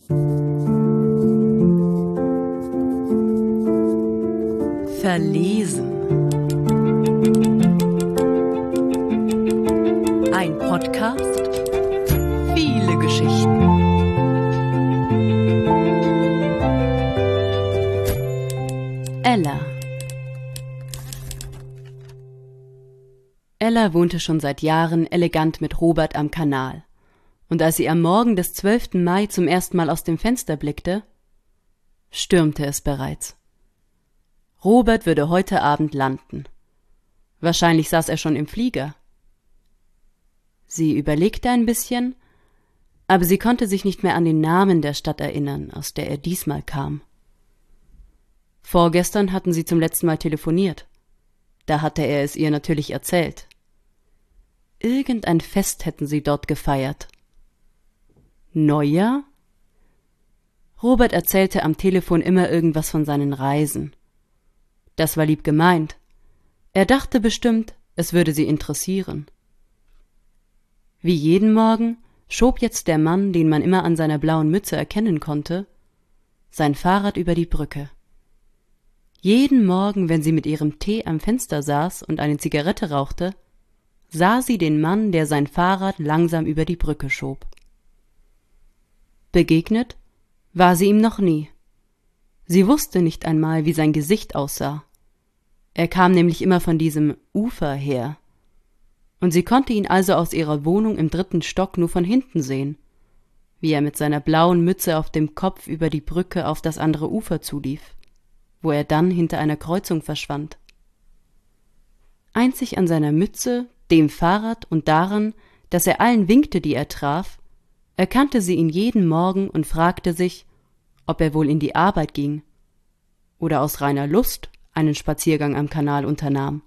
Verlesen. Ein Podcast, viele Geschichten. Ella. Ella wohnte schon seit Jahren elegant mit Robert am Kanal. Und als sie am Morgen des 12. Mai zum ersten Mal aus dem Fenster blickte, stürmte es bereits. Robert würde heute Abend landen. Wahrscheinlich saß er schon im Flieger. Sie überlegte ein bisschen, aber sie konnte sich nicht mehr an den Namen der Stadt erinnern, aus der er diesmal kam. Vorgestern hatten sie zum letzten Mal telefoniert. Da hatte er es ihr natürlich erzählt. Irgendein Fest hätten sie dort gefeiert. Neujahr? Robert erzählte am Telefon immer irgendwas von seinen Reisen. Das war lieb gemeint. Er dachte bestimmt, es würde sie interessieren. Wie jeden Morgen schob jetzt der Mann, den man immer an seiner blauen Mütze erkennen konnte, sein Fahrrad über die Brücke. Jeden Morgen, wenn sie mit ihrem Tee am Fenster saß und eine Zigarette rauchte, sah sie den Mann, der sein Fahrrad langsam über die Brücke schob. Begegnet war sie ihm noch nie. Sie wusste nicht einmal, wie sein Gesicht aussah. Er kam nämlich immer von diesem Ufer her. Und sie konnte ihn also aus ihrer Wohnung im 3. Stock nur von hinten sehen, wie er mit seiner blauen Mütze auf dem Kopf über die Brücke auf das andere Ufer zulief, wo er dann hinter einer Kreuzung verschwand. Einzig an seiner Mütze, dem Fahrrad und daran, dass er allen winkte, die er traf, erkannte sie ihn jeden Morgen und fragte sich, ob er wohl in die Arbeit ging oder aus reiner Lust einen Spaziergang am Kanal unternahm.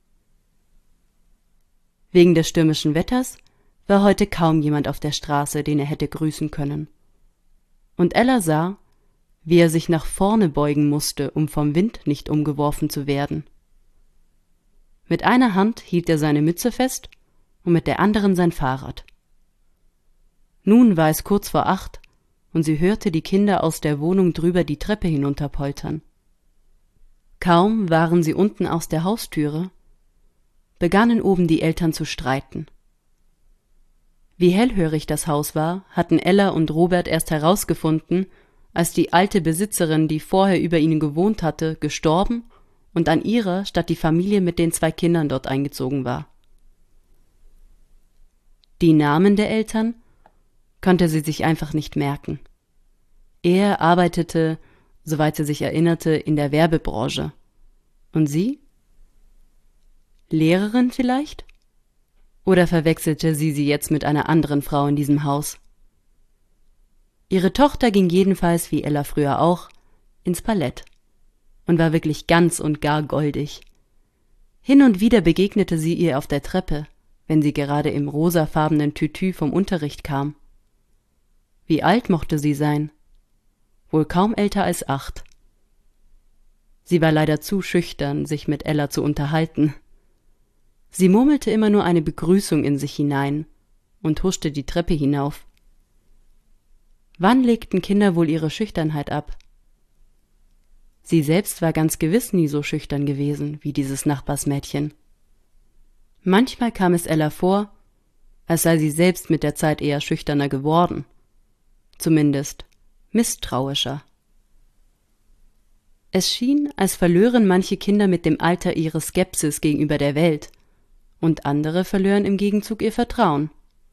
Wegen des stürmischen Wetters war heute kaum jemand auf der Straße, den er hätte grüßen können. Und Ella sah, wie er sich nach vorne beugen musste, um vom Wind nicht umgeworfen zu werden. Mit einer Hand hielt er seine Mütze fest und mit der anderen sein Fahrrad. Nun war es kurz vor 8 und sie hörte die Kinder aus der Wohnung drüber die Treppe hinunterpoltern. Kaum waren sie unten aus der Haustüre, begannen oben die Eltern zu streiten. Wie hellhörig das Haus war, hatten Ella und Robert erst herausgefunden, als die alte Besitzerin, die vorher über ihnen gewohnt hatte, gestorben und an ihrer statt die Familie mit den 2 Kindern dort eingezogen war. Die Namen der Eltern konnte sie sich einfach nicht merken. Er arbeitete, soweit sie sich erinnerte, in der Werbebranche. Und sie? Lehrerin vielleicht? Oder verwechselte sie jetzt mit einer anderen Frau in diesem Haus? Ihre Tochter ging jedenfalls, wie Ella früher auch, ins Ballett und war wirklich ganz und gar goldig. Hin und wieder begegnete sie ihr auf der Treppe, wenn sie gerade im rosafarbenen Tütü vom Unterricht kam. Wie alt mochte sie sein? Wohl kaum älter als 8. Sie war leider zu schüchtern, sich mit Ella zu unterhalten. Sie murmelte immer nur eine Begrüßung in sich hinein und huschte die Treppe hinauf. Wann legten Kinder wohl ihre Schüchternheit ab? Sie selbst war ganz gewiss nie so schüchtern gewesen wie dieses Nachbarsmädchen. Manchmal kam es Ella vor, als sei sie selbst mit der Zeit eher schüchterner geworden. Zumindest misstrauischer. Es schien, als verlören manche Kinder mit dem Alter ihre Skepsis gegenüber der Welt und andere verlören im Gegenzug ihr Vertrauen.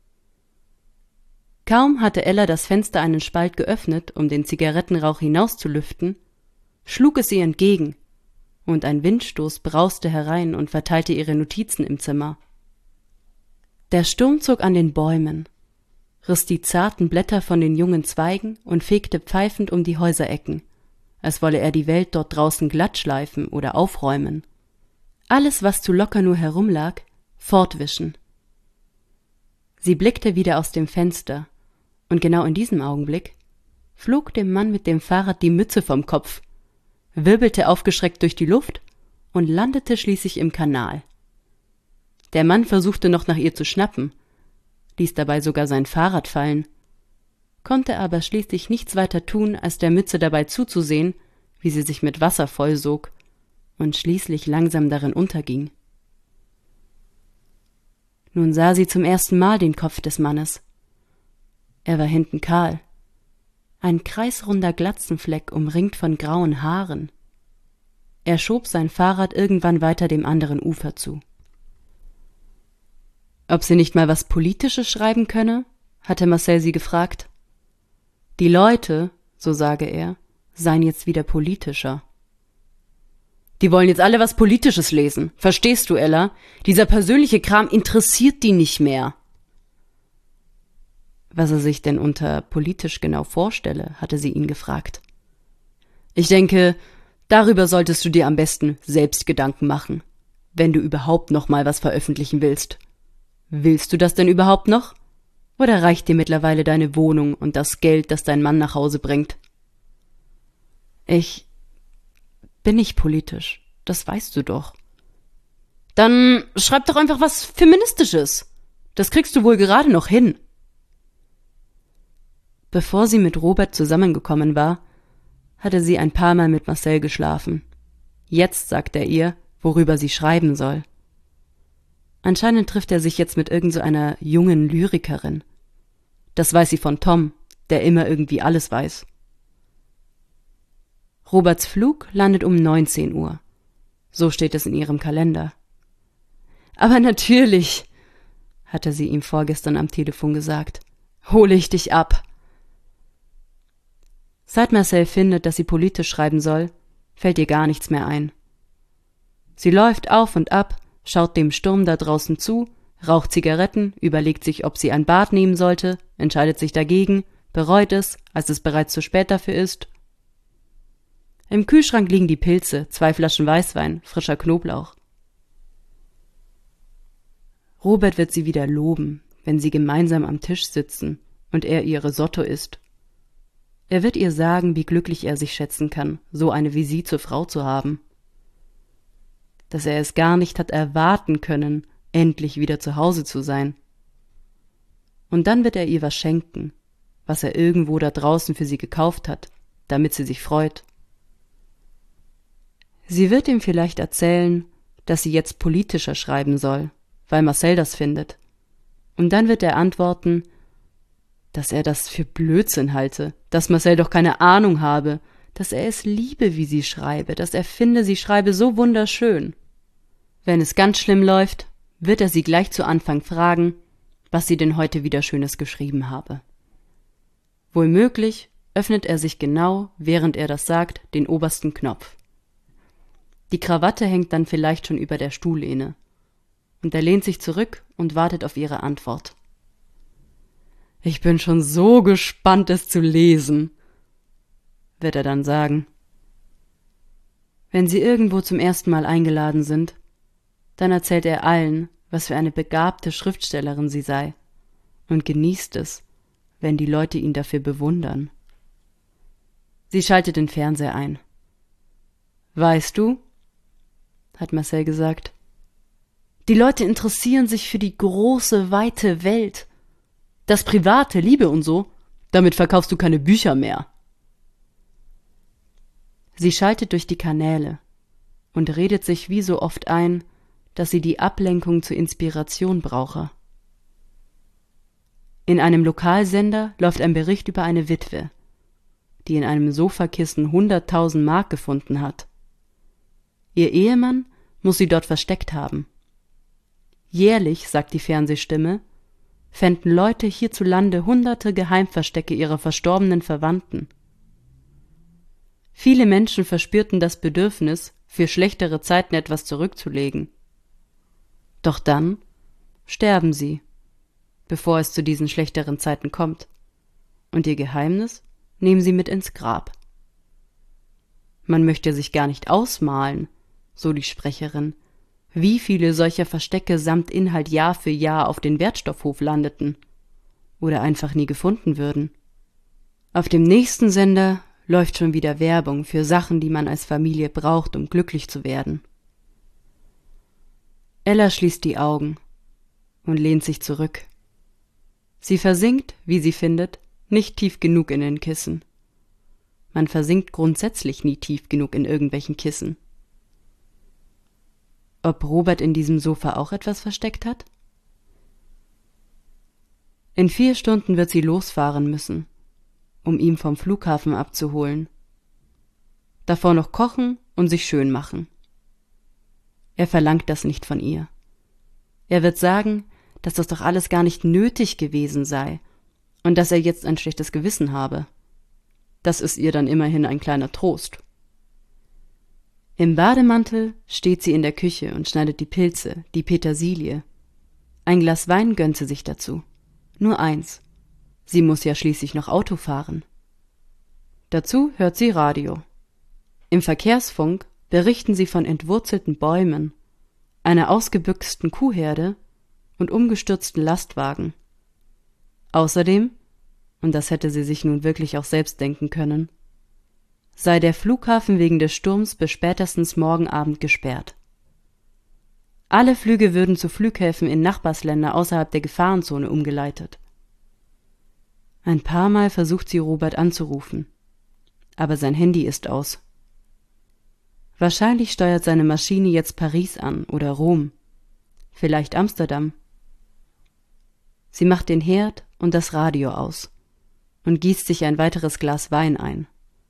Kaum hatte Ella das Fenster einen Spalt geöffnet, um den Zigarettenrauch hinauszulüften, schlug es ihr entgegen, und ein Windstoß brauste herein und verteilte ihre Notizen im Zimmer. Der Sturm zog an den Bäumen, riss die zarten Blätter von den jungen Zweigen und fegte pfeifend um die Häuserecken, als wolle er die Welt dort draußen glattschleifen oder aufräumen. Alles, was zu locker nur herumlag, fortwischen. Sie blickte wieder aus dem Fenster, und genau in diesem Augenblick flog dem Mann mit dem Fahrrad die Mütze vom Kopf, wirbelte aufgeschreckt durch die Luft und landete schließlich im Kanal. Der Mann versuchte noch nach ihr zu schnappen, ließ dabei sogar sein Fahrrad fallen. konnte aber schließlich nichts weiter tun, als der Mütze dabei zuzusehen, wie sie sich mit Wasser vollsog und schließlich langsam darin unterging. Nun sah sie zum ersten Mal den Kopf des Mannes. Er war hinten kahl, ein kreisrunder Glatzenfleck umringt von grauen Haaren. Er schob sein Fahrrad irgendwann weiter dem anderen Ufer zu. Ob sie nicht mal was Politisches schreiben könne, hatte Marcel sie gefragt. Die Leute, so sage er, seien jetzt wieder politischer. Die wollen jetzt alle was Politisches lesen. Verstehst du, Ella? Dieser persönliche Kram interessiert die nicht mehr. Was er sich denn unter politisch genau vorstelle, hatte sie ihn gefragt. Ich denke, darüber solltest du dir am besten selbst Gedanken machen, wenn du überhaupt noch mal was veröffentlichen willst. Willst du das denn überhaupt noch? Oder reicht dir mittlerweile deine Wohnung und das Geld, das dein Mann nach Hause bringt? Ich bin nicht politisch, das weißt du doch. Dann schreib doch einfach was Feministisches. Das kriegst du wohl gerade noch hin. Bevor sie mit Robert zusammengekommen war, hatte sie ein paar Mal mit Marcel geschlafen. Jetzt sagt er ihr, worüber sie schreiben soll. Anscheinend trifft er sich jetzt mit irgend so einer jungen Lyrikerin. Das weiß sie von Tom, der immer irgendwie alles weiß. Roberts Flug landet um 19 Uhr. So steht es in ihrem Kalender. Aber natürlich, hatte sie ihm vorgestern am Telefon gesagt, hole ich dich ab. Seit Marcel findet, dass sie politisch schreiben soll, fällt ihr gar nichts mehr ein. Sie läuft auf und ab, schaut dem Sturm da draußen zu, raucht Zigaretten, überlegt sich, ob sie ein Bad nehmen sollte, entscheidet sich dagegen, bereut es, als es bereits zu spät dafür ist. Im Kühlschrank liegen die Pilze, 2 Flaschen Weißwein, frischer Knoblauch. Robert wird sie wieder loben, wenn sie gemeinsam am Tisch sitzen und er ihr Risotto isst. Er wird ihr sagen, wie glücklich er sich schätzen kann, so eine wie sie zur Frau zu haben. Dass er es gar nicht hat erwarten können, endlich wieder zu Hause zu sein. Und dann wird er ihr was schenken, was er irgendwo da draußen für sie gekauft hat, damit sie sich freut. Sie wird ihm vielleicht erzählen, dass sie jetzt politischer schreiben soll, weil Marcel das findet. Und dann wird er antworten, dass er das für Blödsinn halte, dass Marcel doch keine Ahnung habe, dass er es liebe, wie sie schreibe, dass er finde, sie schreibe so wunderschön. Wenn es ganz schlimm läuft, wird er sie gleich zu Anfang fragen, was sie denn heute wieder Schönes geschrieben habe. Wohlmöglich öffnet er sich genau, während er das sagt, den obersten Knopf. Die Krawatte hängt dann vielleicht schon über der Stuhllehne, und er lehnt sich zurück und wartet auf ihre Antwort. Ich bin schon so gespannt, es zu lesen, wird er dann sagen. Wenn sie irgendwo zum ersten Mal eingeladen sind, dann erzählt er allen, was für eine begabte Schriftstellerin sie sei, und genießt es, wenn die Leute ihn dafür bewundern. Sie schaltet den Fernseher ein. Weißt du, hat Marcel gesagt, die Leute interessieren sich für die große, weite Welt. Das Private, Liebe und so, damit verkaufst du keine Bücher mehr. Sie schaltet durch die Kanäle und redet sich wie so oft ein, dass sie die Ablenkung zur Inspiration brauche. In einem Lokalsender läuft ein Bericht über eine Witwe, die in einem Sofakissen 100.000 Mark gefunden hat. Ihr Ehemann muss sie dort versteckt haben. Jährlich, sagt die Fernsehstimme, fänden Leute hierzulande hunderte Geheimverstecke ihrer verstorbenen Verwandten. Viele Menschen verspürten das Bedürfnis, für schlechtere Zeiten etwas zurückzulegen. Doch dann sterben sie, bevor es zu diesen schlechteren Zeiten kommt, und ihr Geheimnis nehmen sie mit ins Grab. Man möchte sich gar nicht ausmalen, so die Sprecherin, wie viele solcher Verstecke samt Inhalt Jahr für Jahr auf den Wertstoffhof landeten oder einfach nie gefunden würden. Auf dem nächsten Sender läuft schon wieder Werbung für Sachen, die man als Familie braucht, um glücklich zu werden. Ella schließt die Augen und lehnt sich zurück. Sie versinkt, wie sie findet, nicht tief genug in den Kissen. Man versinkt grundsätzlich nie tief genug in irgendwelchen Kissen. Ob Robert in diesem Sofa auch etwas versteckt hat? In 4 Stunden wird sie losfahren müssen, um ihn vom Flughafen abzuholen. Davor noch kochen und sich schön machen. Er verlangt das nicht von ihr. Er wird sagen, dass das doch alles gar nicht nötig gewesen sei und dass er jetzt ein schlechtes Gewissen habe. Das ist ihr dann immerhin ein kleiner Trost. Im Bademantel steht sie in der Küche und schneidet die Pilze, die Petersilie. Ein Glas Wein gönnt sie sich dazu. Nur eins. Sie muss ja schließlich noch Auto fahren. Dazu hört sie Radio. Im Verkehrsfunk berichten sie von entwurzelten Bäumen, einer ausgebüxten Kuhherde und umgestürzten Lastwagen. Außerdem, und das hätte sie sich nun wirklich auch selbst denken können, sei der Flughafen wegen des Sturms bis spätestens morgen Abend gesperrt. Alle Flüge würden zu Flughäfen in Nachbarsländer außerhalb der Gefahrenzone umgeleitet. Ein paar Mal versucht sie Robert anzurufen, aber sein Handy ist aus. Wahrscheinlich steuert seine Maschine jetzt Paris an oder Rom, vielleicht Amsterdam. Sie macht den Herd und das Radio aus und gießt sich ein weiteres Glas Wein ein.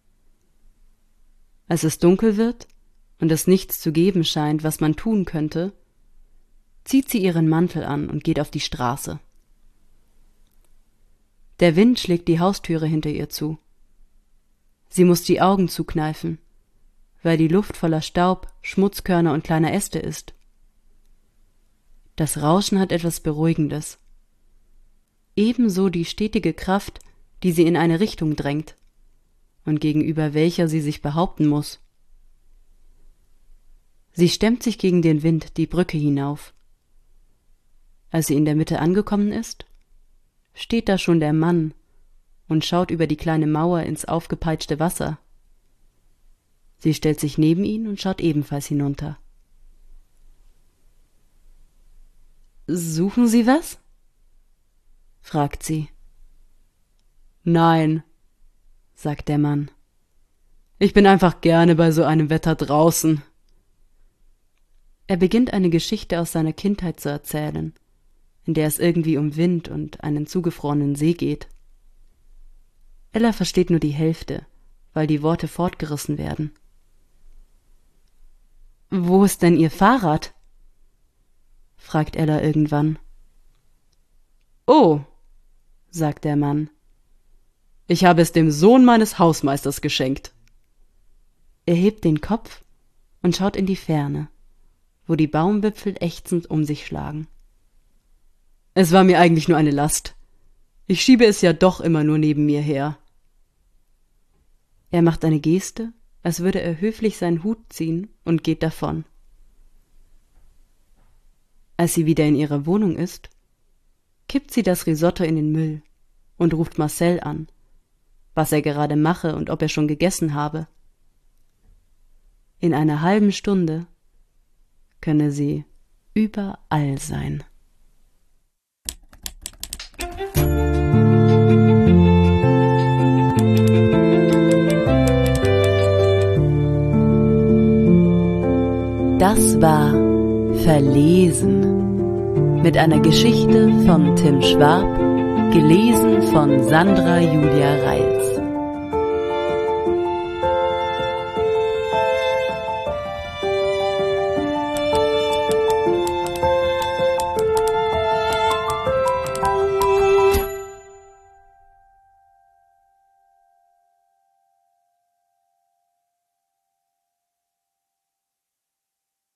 Als es dunkel wird und es nichts zu geben scheint, was man tun könnte, zieht sie ihren Mantel an und geht auf die Straße. Der Wind schlägt die Haustüre hinter ihr zu. Sie muss die Augen zukneifen, weil die Luft voller Staub, Schmutzkörner und kleiner Äste ist. Das Rauschen hat etwas Beruhigendes. Ebenso die stetige Kraft, die sie in eine Richtung drängt und gegenüber welcher sie sich behaupten muss. Sie stemmt sich gegen den Wind die Brücke hinauf. Als sie in der Mitte angekommen ist, steht da schon der Mann und schaut über die kleine Mauer ins aufgepeitschte Wasser. Sie stellt sich neben ihn und schaut ebenfalls hinunter. »Suchen Sie was?« fragt sie. »Nein«, sagt der Mann. »Ich bin einfach gerne bei so einem Wetter draußen.« Er beginnt eine Geschichte aus seiner Kindheit zu erzählen, in der es irgendwie um Wind und einen zugefrorenen See geht. Ella versteht nur die Hälfte, weil die Worte fortgerissen werden. »Wo ist denn Ihr Fahrrad?« fragt Ella irgendwann. »Oh«, sagt der Mann, »ich habe es dem Sohn meines Hausmeisters geschenkt.« Er hebt den Kopf und schaut in die Ferne, wo die Baumwipfel ächzend um sich schlagen. »Es war mir eigentlich nur eine Last. Ich schiebe es ja doch immer nur neben mir her.« Er macht eine Geste, als würde er höflich seinen Hut ziehen und geht davon. Als sie wieder in ihrer Wohnung ist, kippt sie das Risotto in den Müll und ruft Marcel an, was er gerade mache und ob er schon gegessen habe. In einer halben Stunde könne sie überall sein. Das war Verlesen mit einer Geschichte von Tim Schwab, gelesen von Sandra Julia Reil.